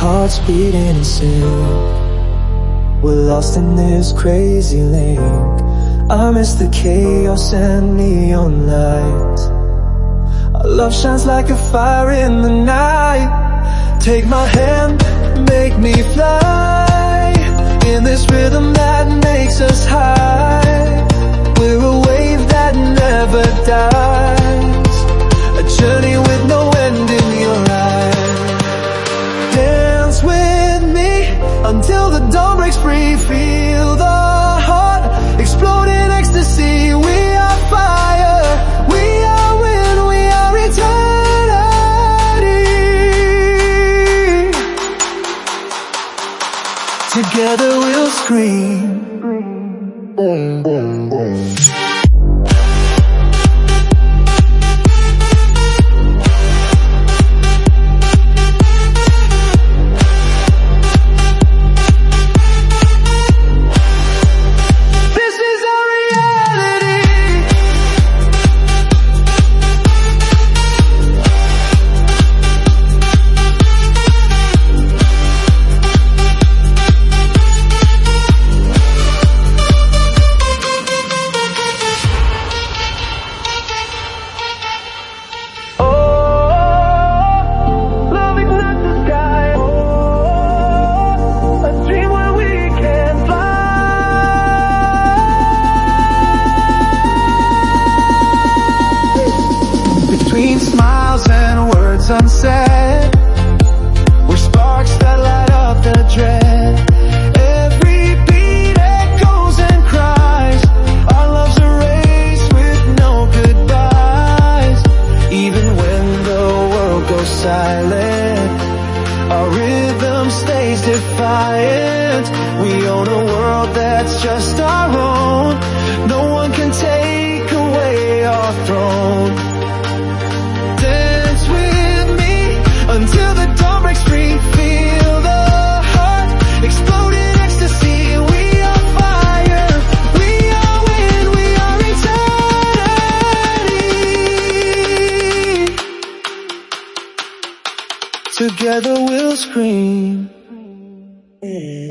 hearts beating in sync. We're lost in this crazy link. I miss the chaos and neon lights. Our love shines like a fire in the night. Take my hand, make me fly in this rhythm that makes us high. We're a wave that never dies, a journey with no end in your eyes. Dance with me until the dawn breaks free. Feel the heart explode in ecstasy. We are fire, we are wind, we are eternity. Together we'll scream. Boom, boom, boom. Between smiles and words unsaid, we're sparks that light up the dread. Every beat echoes and cries. Our love's a race with no goodbyes. Even when the world goes silent, our rhythm stays defiant. We own a world that's just our own. No one can take away our throne. Until the dawn breaks free, feel the heart explode in ecstasy. We are fire, we are wind, we are eternity. Together we'll scream.